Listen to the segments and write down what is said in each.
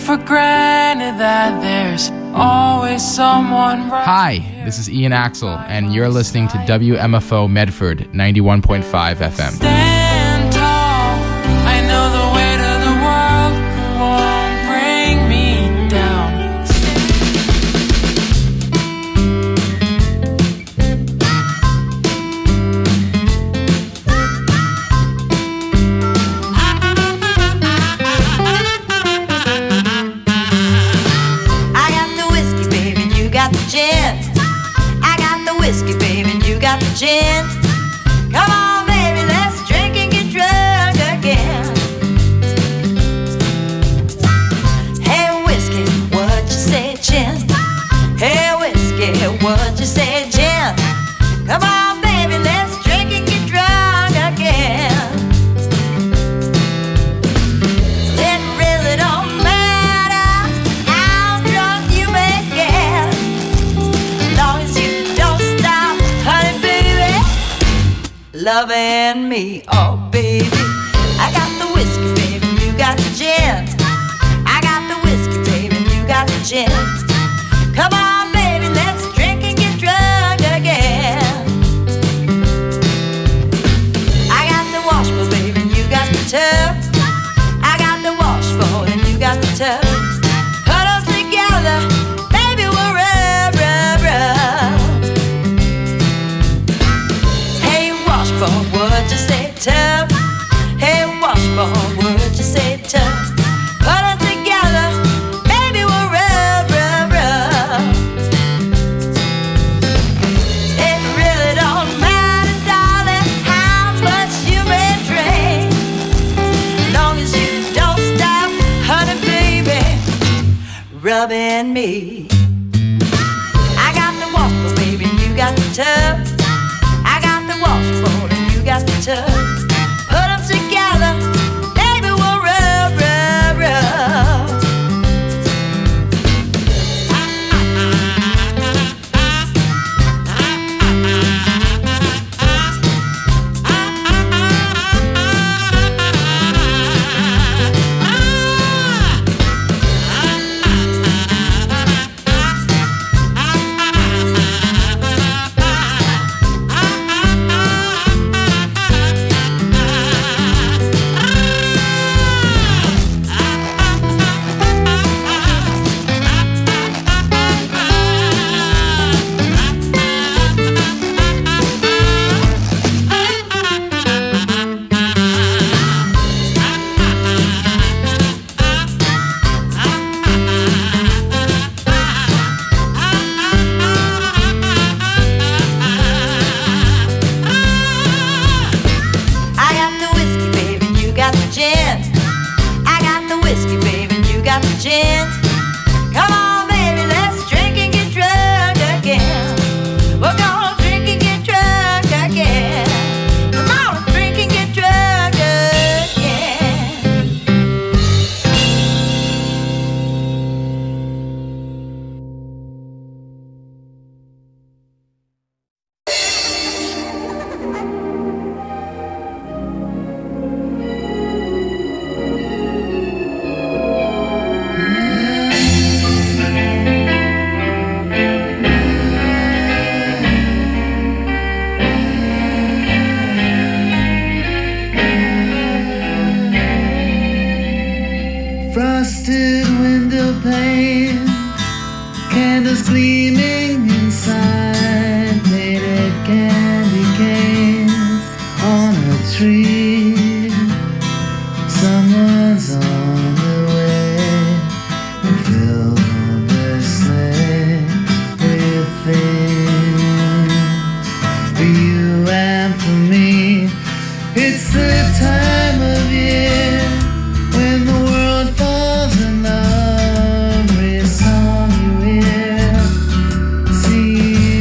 for granted that there's always someone right. Hi, this is Ian Axel, and you're listening to WMFO Medford 91.5 FM. Stand tall. I know the weight of the world won't bring me down. I got the whiskey, baby, and you got the gin. I got the whiskey, baby, and you got the gin. Come on, baby, let's drink and get drunk again. Hey, whiskey, what you say, gin? Hey, whiskey, what you say, gin? Come on, baby, let's drink and get drunk again. It really don't matter how drunk you may get, long as you don't stop, honey, baby, loving me, oh baby. I got the whiskey, baby, you got the gin. I got the whiskey, baby, you got the gin. Come on, baby, let's drink and get drunk again. I got the washbowl, baby, you got the tub. I got the washbowl and you got the tub. Put them together, baby, we'll rub, rub, rub. Hey, washbowl, what you say, tub? Hey, washbowl, what you say, tub? Put them together, baby, we'll rub, rub, rub. It really don't matter, darling, how much you may drink, long as you don't stop, honey, baby, rubbing me. I got the washbowl, baby, and you got the tub. I got the washbowl and you got the tub. Put them together, baby, we'll rub, rub, rub. I got the whiskey, baby, and you got the gin. I got the whiskey, baby, and you got the gin. Come on, baby, let's drink and get drunk again. We're gonna drink and get drunk again. Come on, drink and get drunk again. Frosted window pane, candles gleaming inside, painted candy canes on a tree. Someone's on the way and fill their sleigh with things for you and for me. It's the time of year when the world falls in love. Every song you hear, see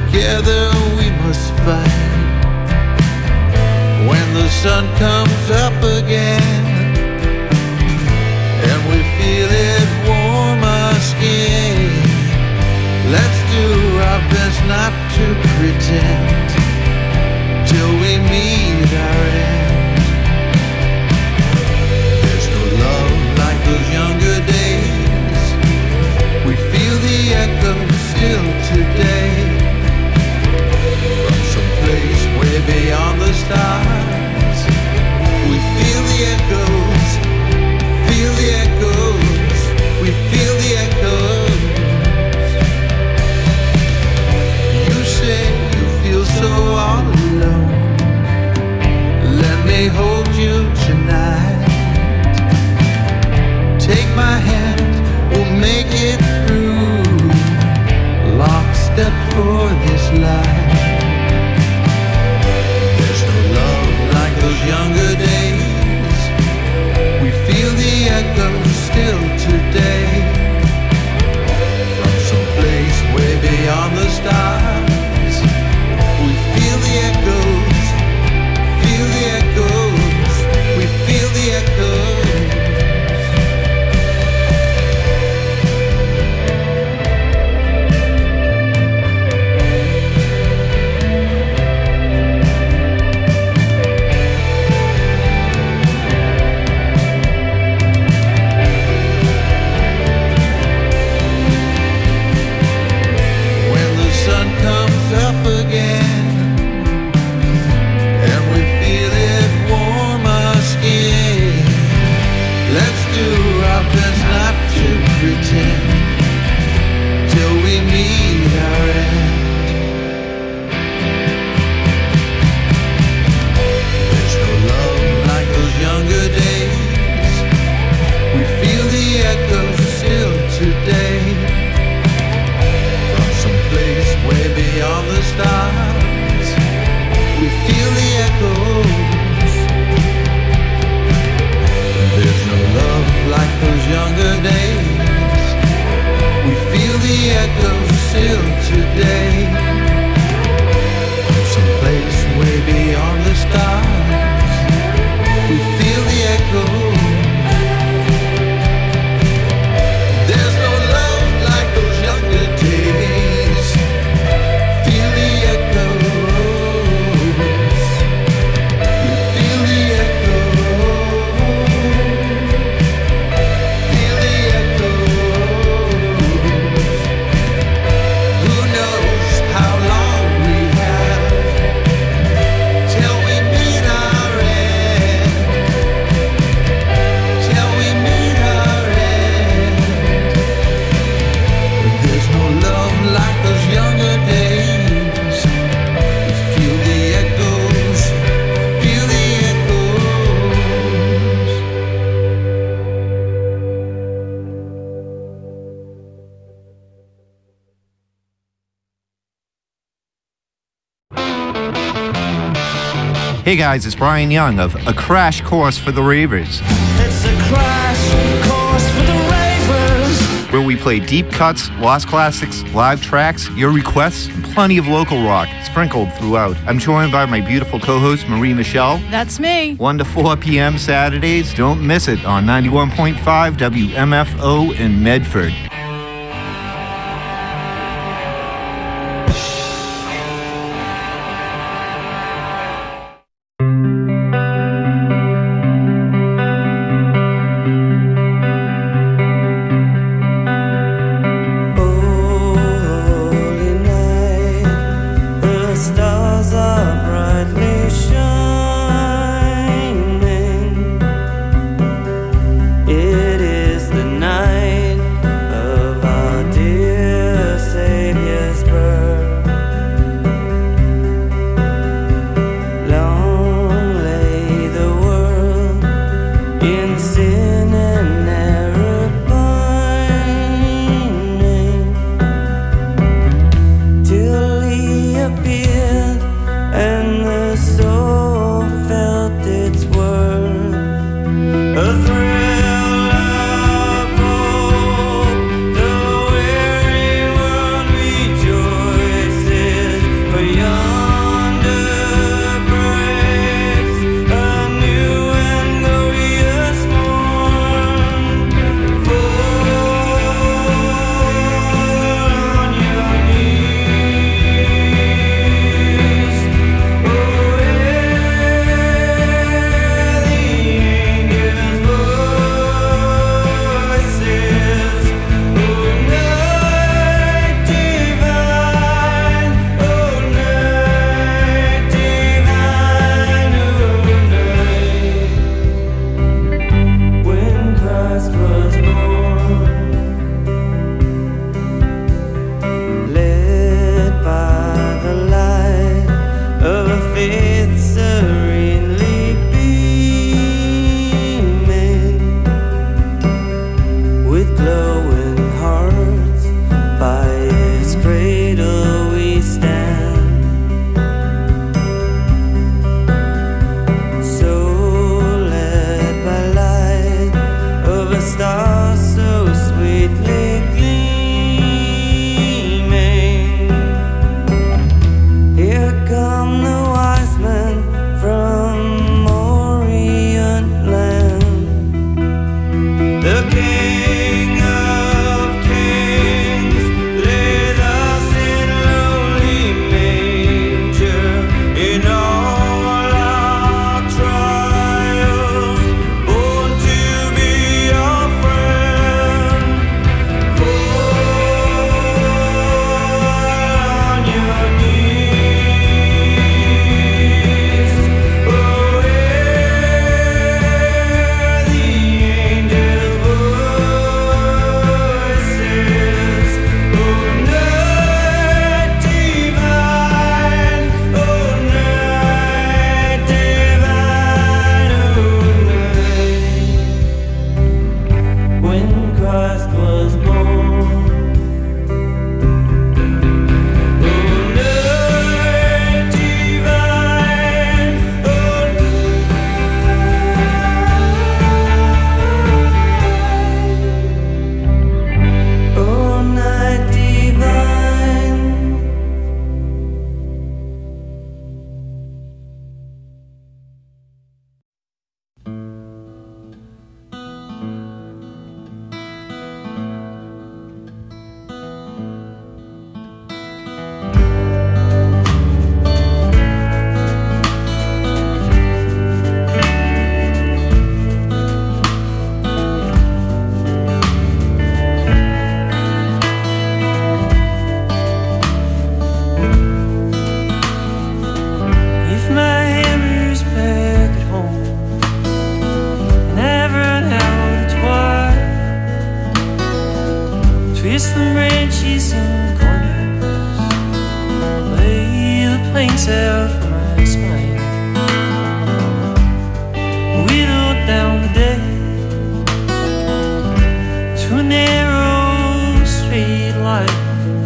together we must fight. When the sun comes up again and we feel it warm our skin, let's do our best not to pretend till we meet our end. There's no love like those younger days. We feel the echo still today. From some place way beyond the stars, we feel the echoes, feel the echoes, we feel the echoes. You say you feel so all alone. Let me hold you tonight. Take my hand, we'll make it through. Lockstep for this life. There's no love like those younger days. We feel the echo still today. From some place way beyond the stars, we feel the echoes, feel the echoes, we feel the echoes. Till we meet our end. There's no love like those younger days. We feel the echo still today. From some place way beyond the stars, we feel the echoes. There's no love like those younger days. We feel the echoes still today. From some place way beyond the stars, we feel the echoes. There's no love like those younger days. Feel the echoes. We feel the echoes. Feel the echoes. Who knows how long we have till we meet our end? Till we meet our end. There's no love like those younger days. We feel the echoes, feel the echoes. Hey guys, it's Brian Young of A Crash Course for the Ravers, It's a crash course for the ravers. where we play deep cuts, lost classics, live tracks, your requests, and plenty of local rock sprinkled throughout. I'm joined by my beautiful co-host Marie Michelle. That's me. 1 to 4 p.m. Saturdays. Don't miss it on 91.5 WMFO in Medford. Holy night, the stars are brightly shining. It is the night of veins out from my spine, whittled down the day to a narrow straight line,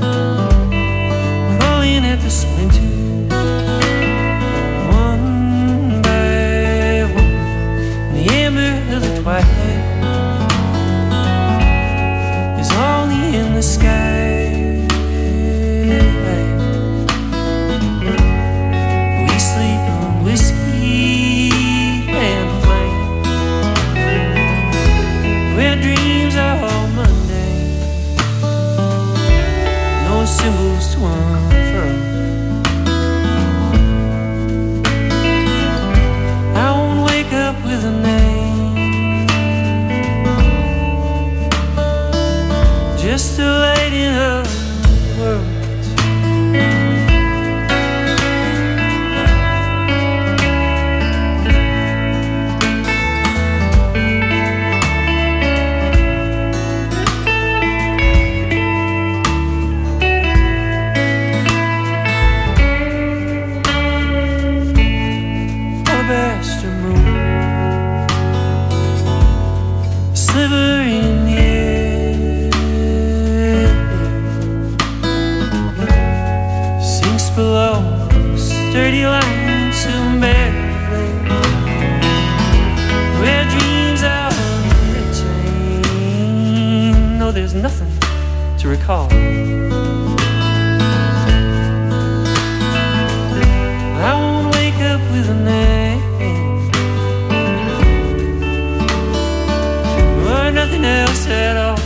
crawling at the splinters one by one in the amber of the twilight. Is only in the sky. We sleep on whiskey and flame, where dreams are all Monday, no symbols to unfurl. I won't wake up with a name, just a lady of the world. Alabaster moon, a sliver in the air, sinks below sturdy lines of barely, where dreams are retained. No, there's nothing to recall. I won't wake up with a name or nothing else at all.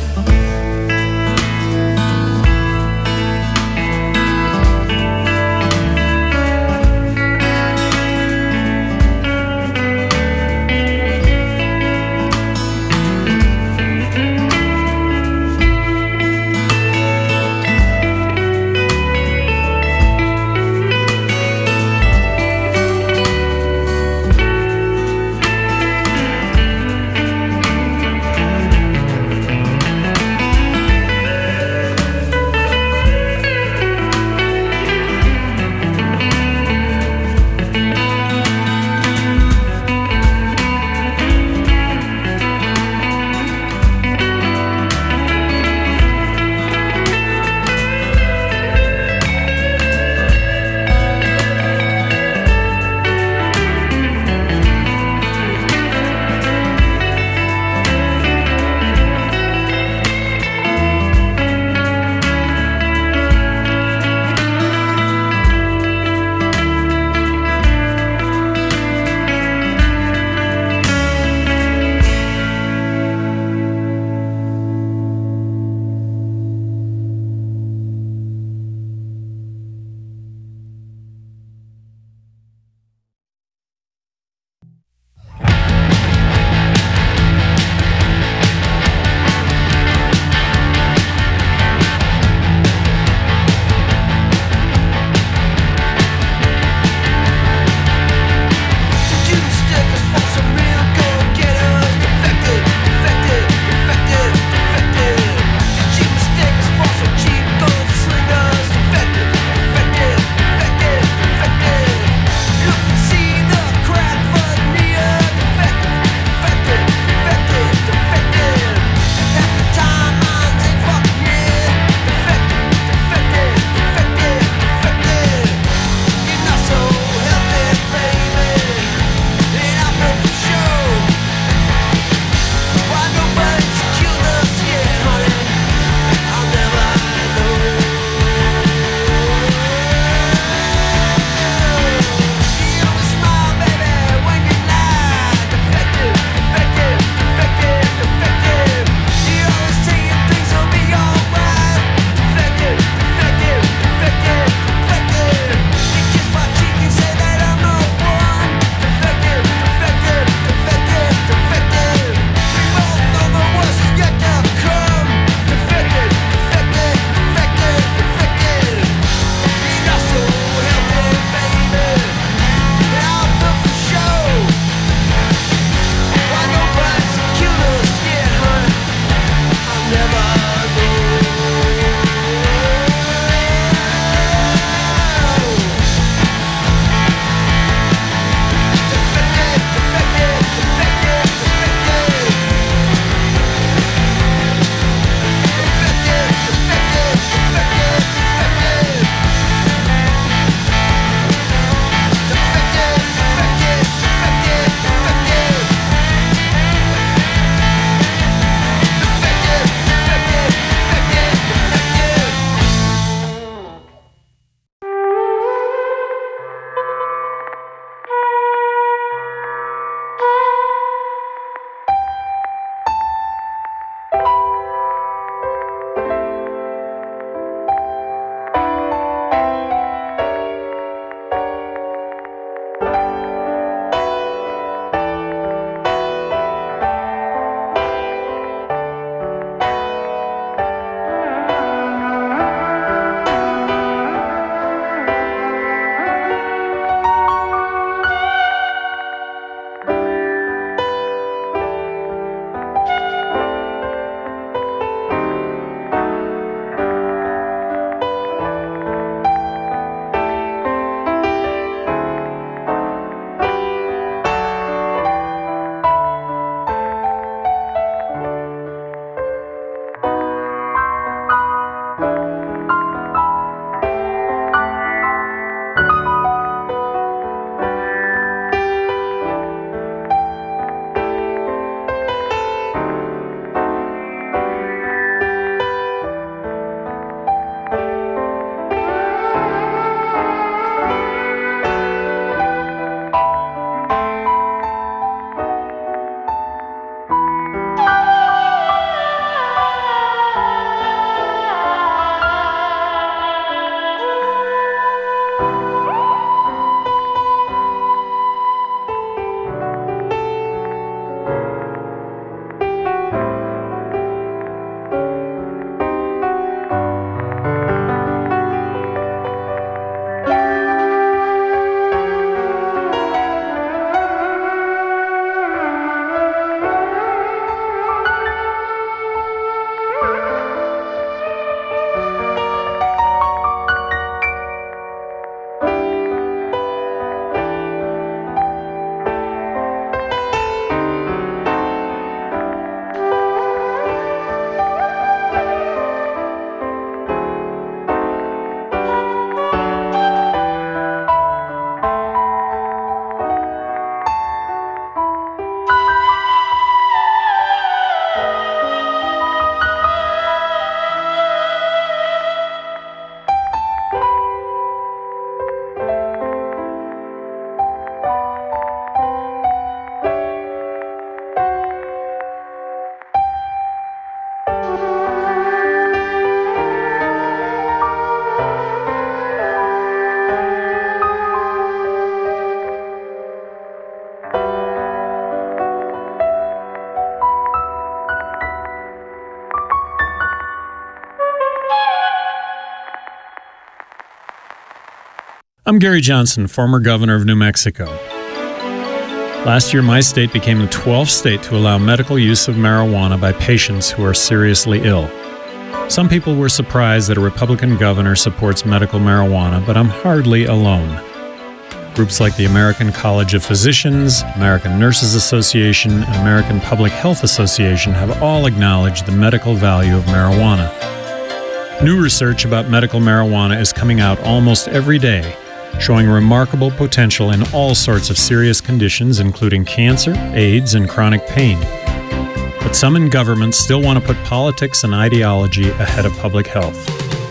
I'm Gary Johnson, former governor of New Mexico. Last year, my state became the 12th state to allow medical use of marijuana by patients who are seriously ill. Some people were surprised that a Republican governor supports medical marijuana, but I'm hardly alone. Groups like the American College of Physicians, American Nurses Association, and American Public Health Association have all acknowledged the medical value of marijuana. New research about medical marijuana is coming out almost every day, showing remarkable potential in all sorts of serious conditions, including cancer, AIDS, and chronic pain. But some in government still want to put politics and ideology ahead of public health.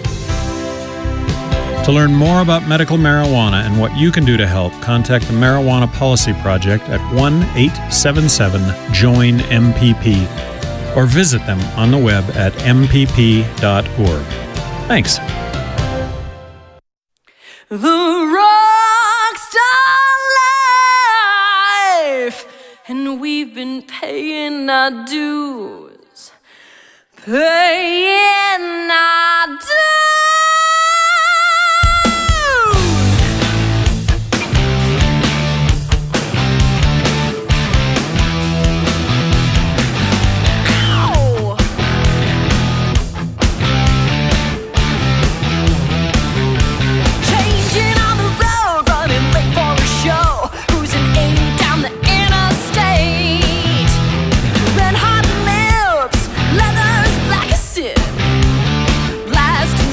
To learn more about medical marijuana and what you can do to help, contact the Marijuana Policy Project at 1-877-JOIN-MPP or visit them on the web at mpp.org. Thanks. The rock star life, and we've been paying our dues, paying our dues. Red hot lips, leathers black as sin. Blast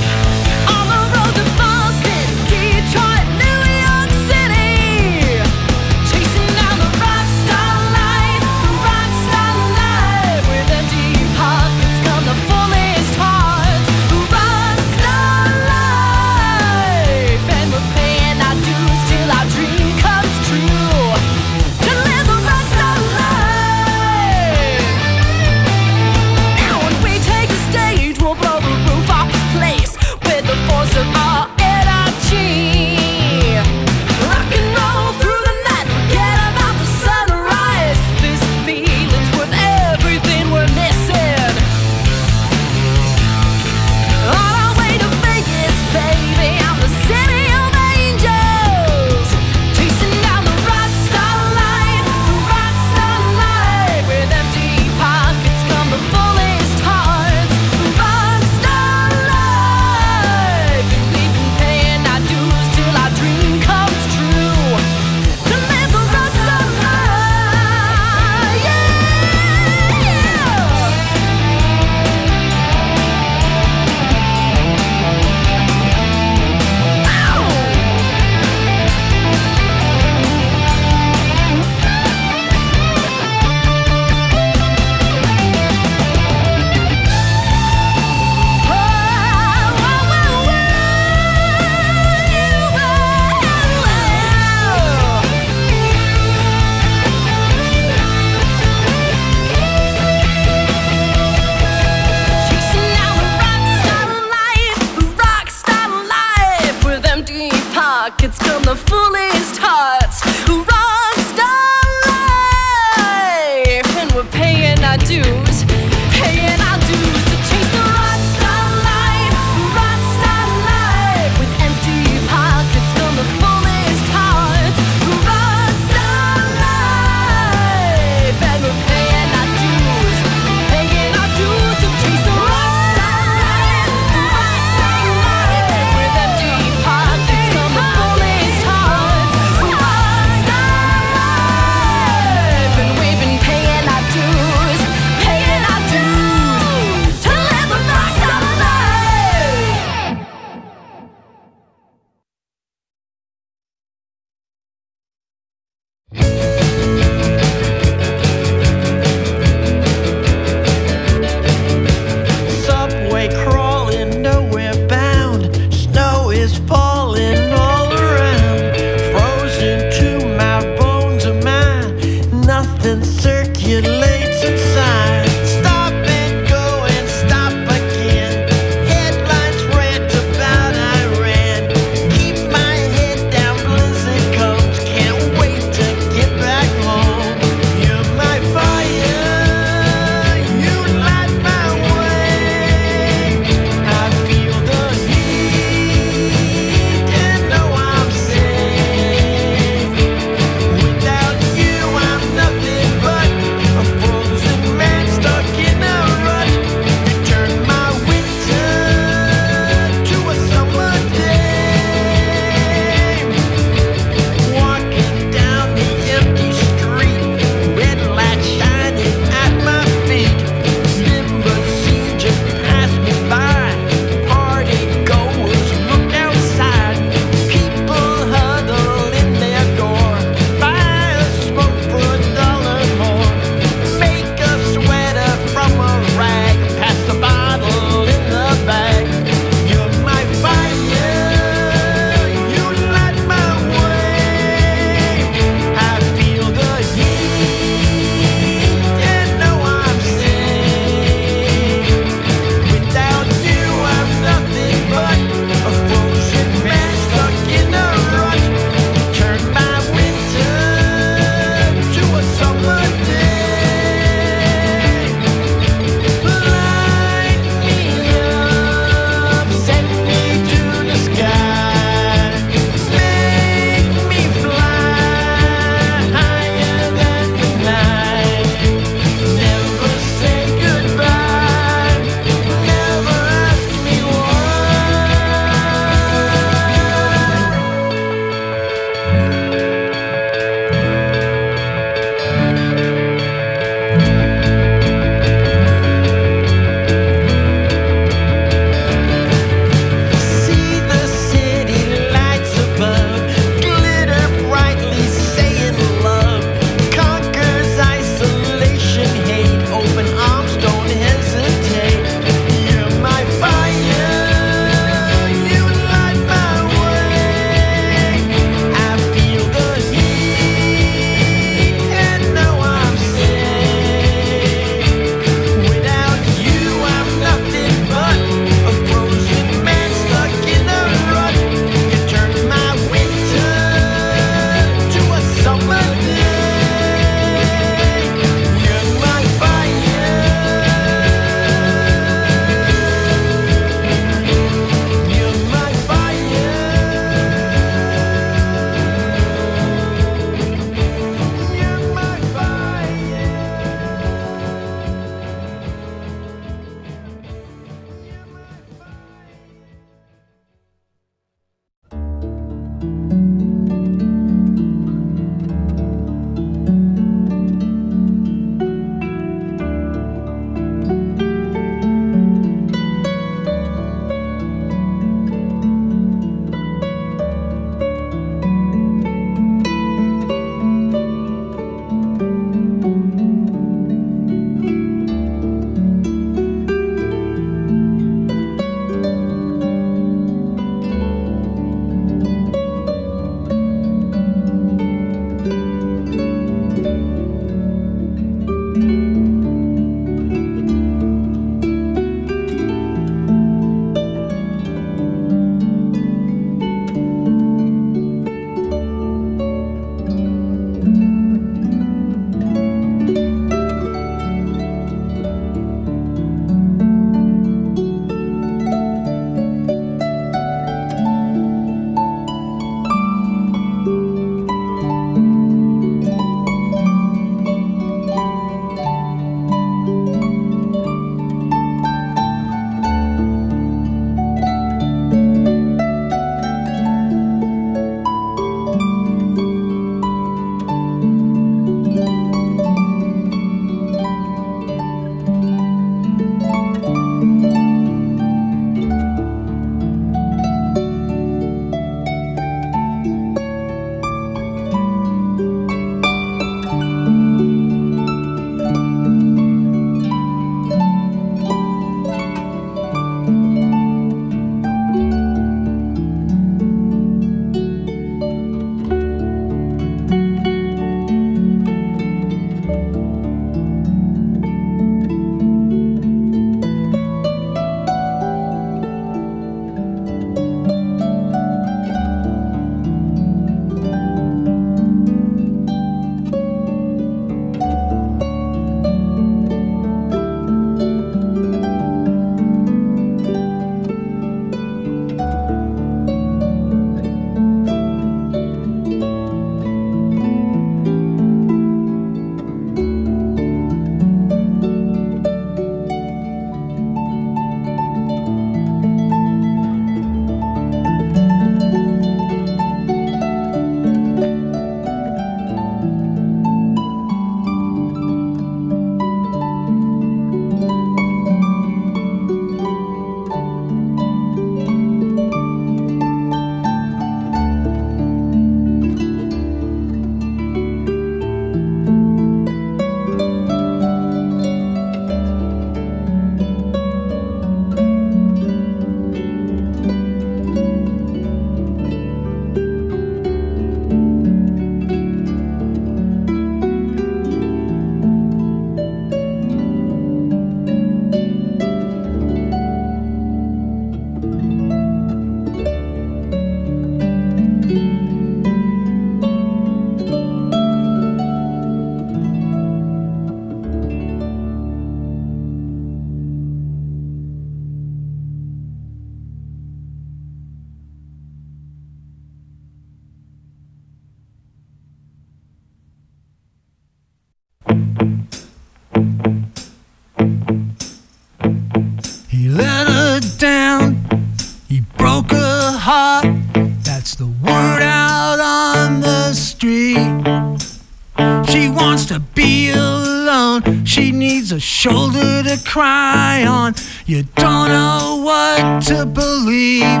shoulder to cry on. You don't know what to believe.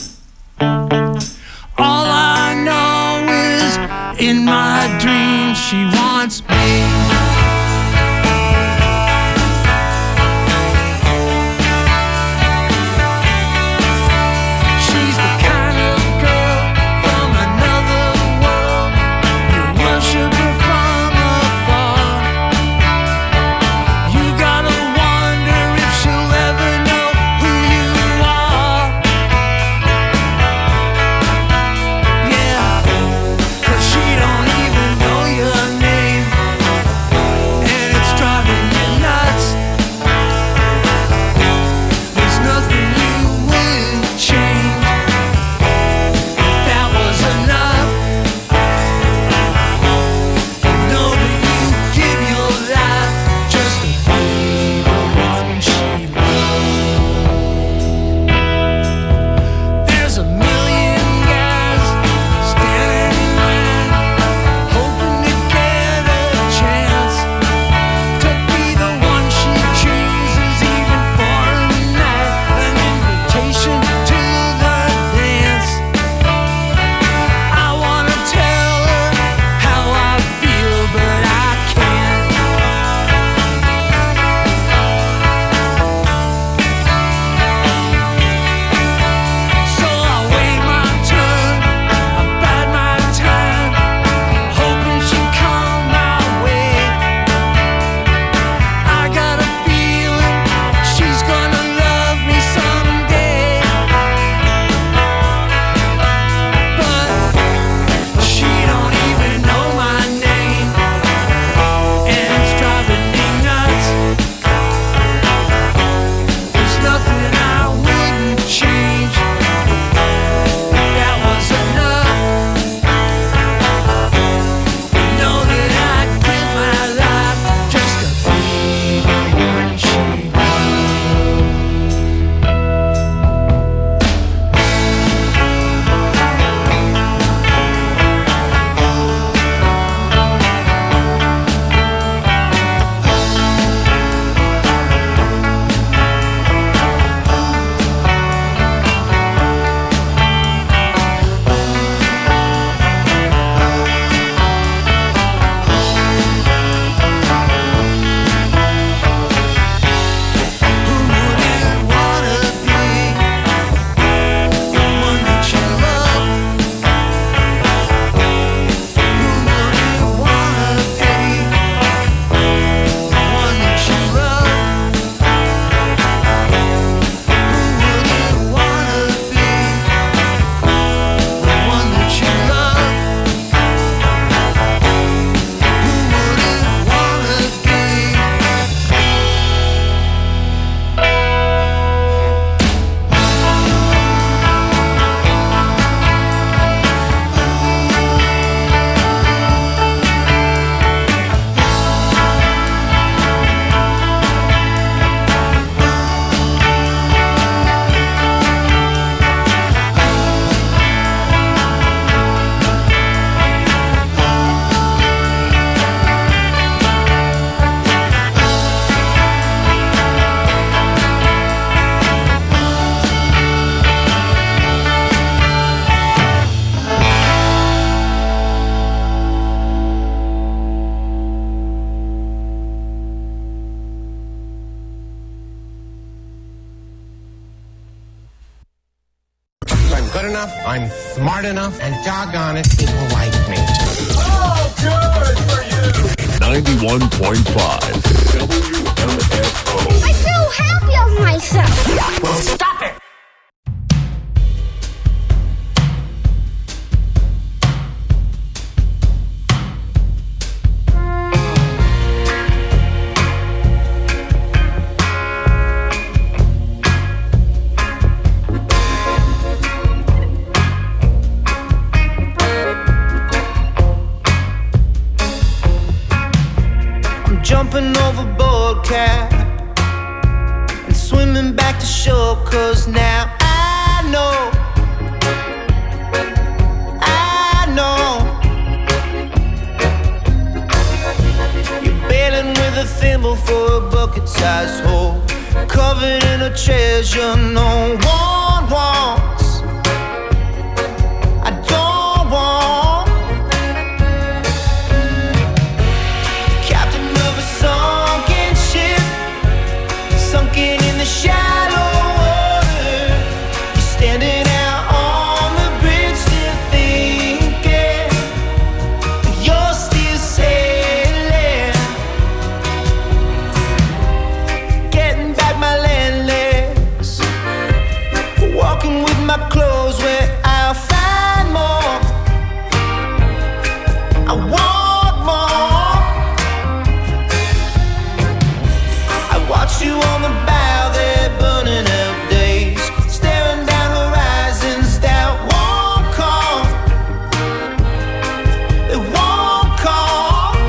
All I know is in my dreams she wants me. I'm smart enough, and doggone it, people like me. Oh, good for you! 91.5 WMFO. I feel happy of myself. Well, stop it! Jumping overboard, Cap, and swimming back to shore, 'cause now I know you're bailing with a thimble for a bucket good-sized hole, covered in a treasure no one wants. I don't want. Captain of a sunken ship, sunken in the shallow water. You're standing out on the bridge, still thinking you're still sailing. Getting back my land legs, walking with my clothes where I'll find more. I want more. I watch you on the bow there, burning out days, staring down horizons that won't come. They won't come.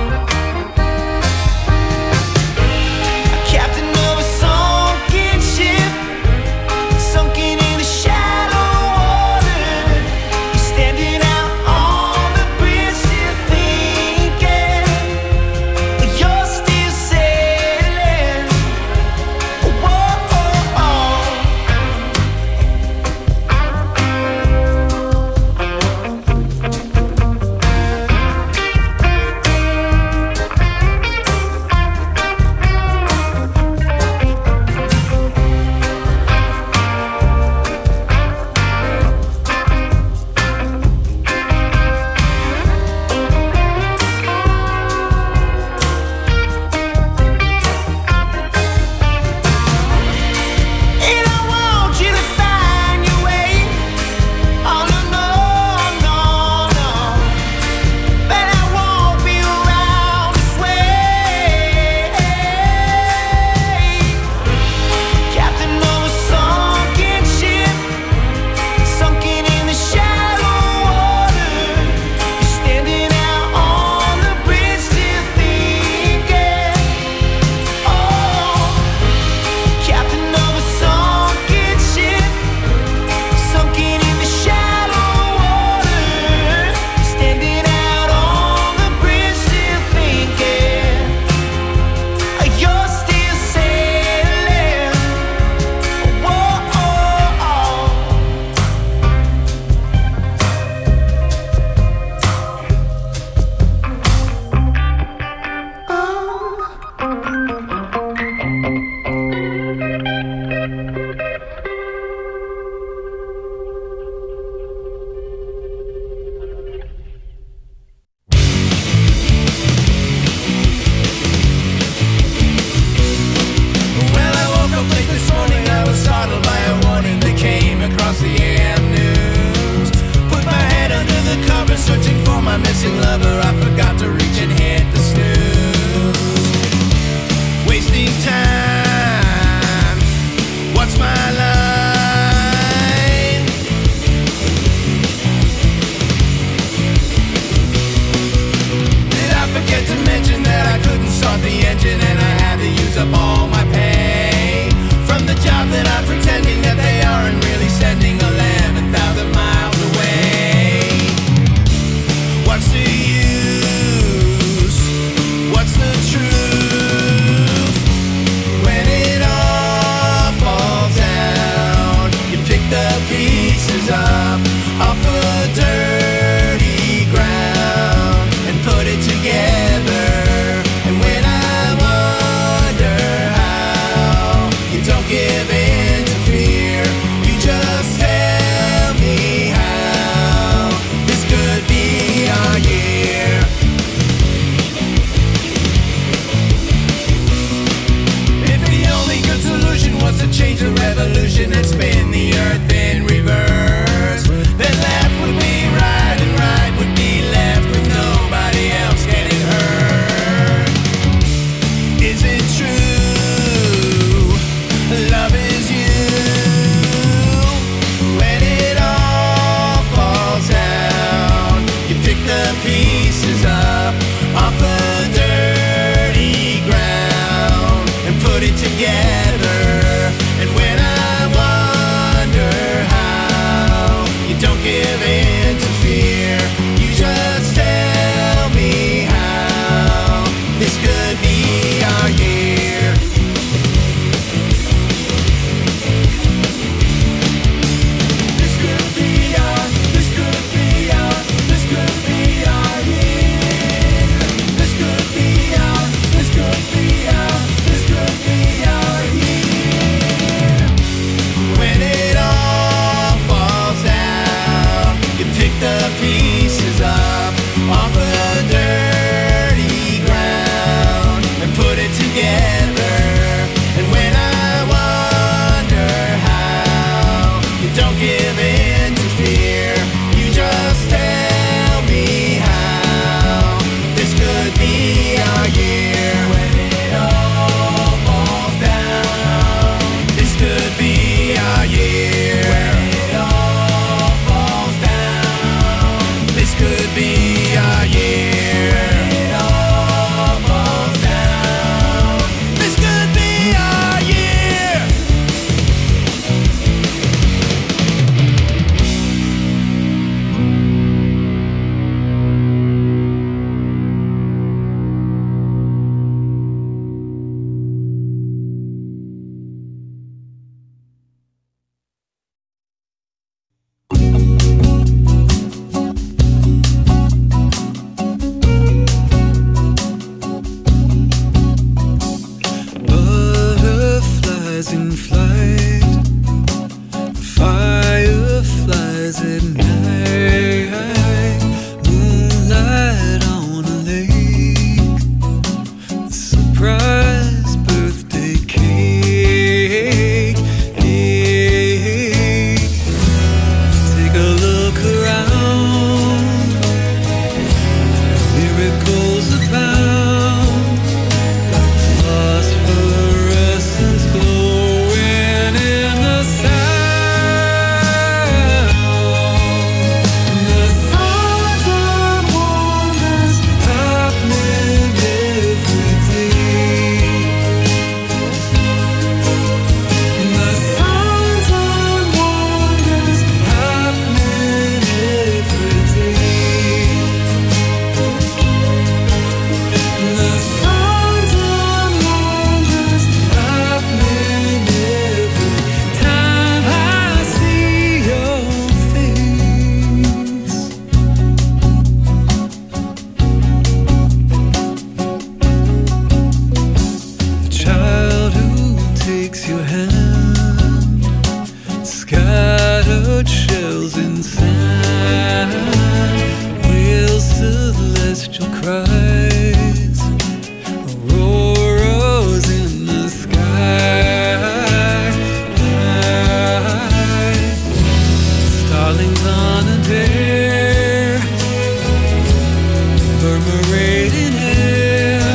A captain of a sunken ship, sunken in the shallow water. You're standing out on the bridge, still thinking you're still sailing. Whoa, and I want you to find your way. Oh no, no, no, no. But I won't be around this way. Captain of a sunken ship, sunken in the shallow water. You're standing out on the bridge, still thinking. Oh, captain of a sunken ship, sunken in the shallow water. Standing out on the bridge, still thinking you're still sailing. Whoa, Well, I woke up late this morning, I was startled by a warning that came across the AM news. Put my head under the covers, searching for my missing lover. I forgot to reach and hit the snooze. Wasting time, what's my line? Did I forget to mention that I couldn't start the engine and I had to use up all my pay from the job that I'm pretending that they aren't really sending 11,000 miles away? What's the use? What's the truth? When it all falls down, you pick the pieces up off the dirty ground and put it together. And when I wonder how you don't give in to fear, you just tell me how this could be our year. If the only good solution was to change the revolution and spin the earth in reverse, then life would be right. Don't give in to fear. You just tell me how this could be our year. When it all falls down, this could be our year. When it all falls down, this could be our year. When it all falls down, this could be our year. Butterflies in flight, fireflies at night, moonlight on a lake, a surprise birthday cake. Take a look around, miracles abound. Phosphorescence glowing in the sound. The signs and wonders happening every day. The signs and wonders happening every day. The signs and wonders happening every time I see your face. The child who takes your hand, scattered shells in sand, whale celestial cries, auroras in the sky, starlings on a dare, murmurating air,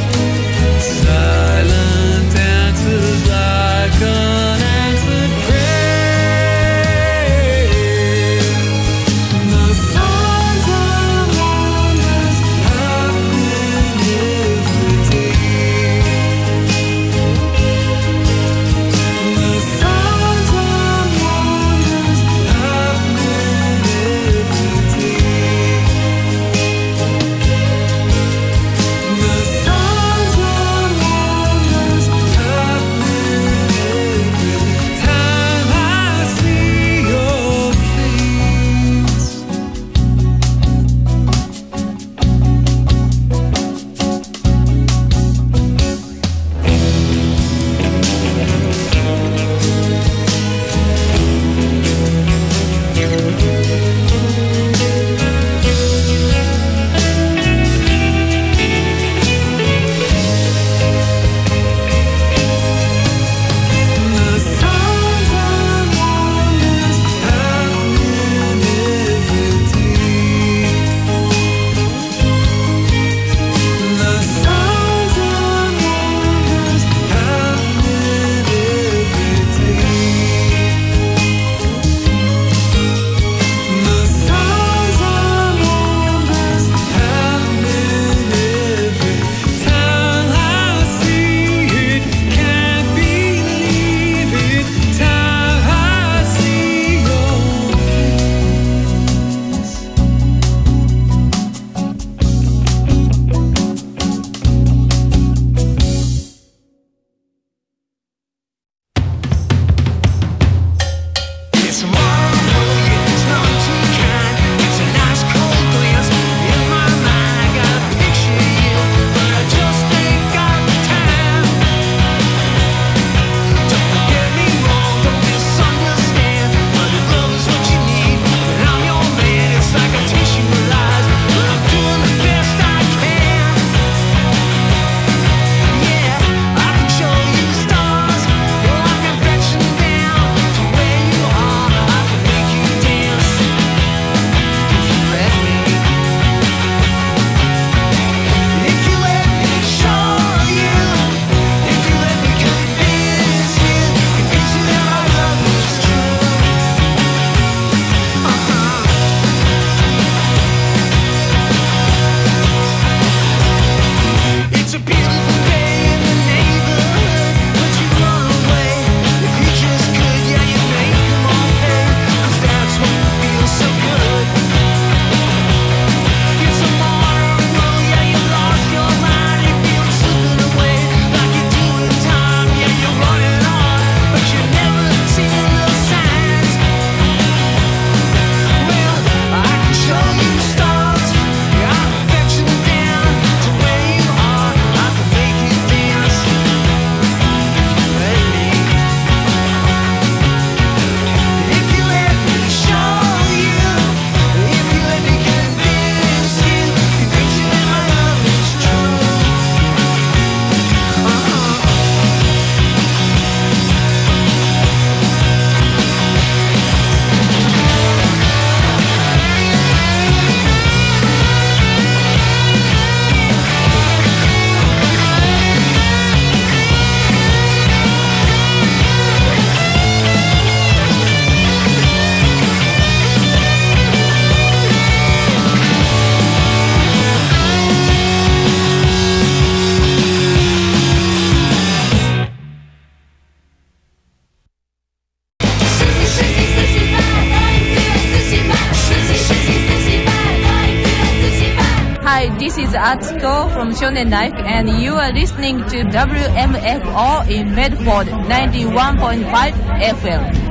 silent dances like unanswered prayer. The signs and wonders happening every day. The signs and wonders happening every day. Hi, this is Atsuko from Shonen Life, and you are listening to WMFO in Medford 91.5 FM.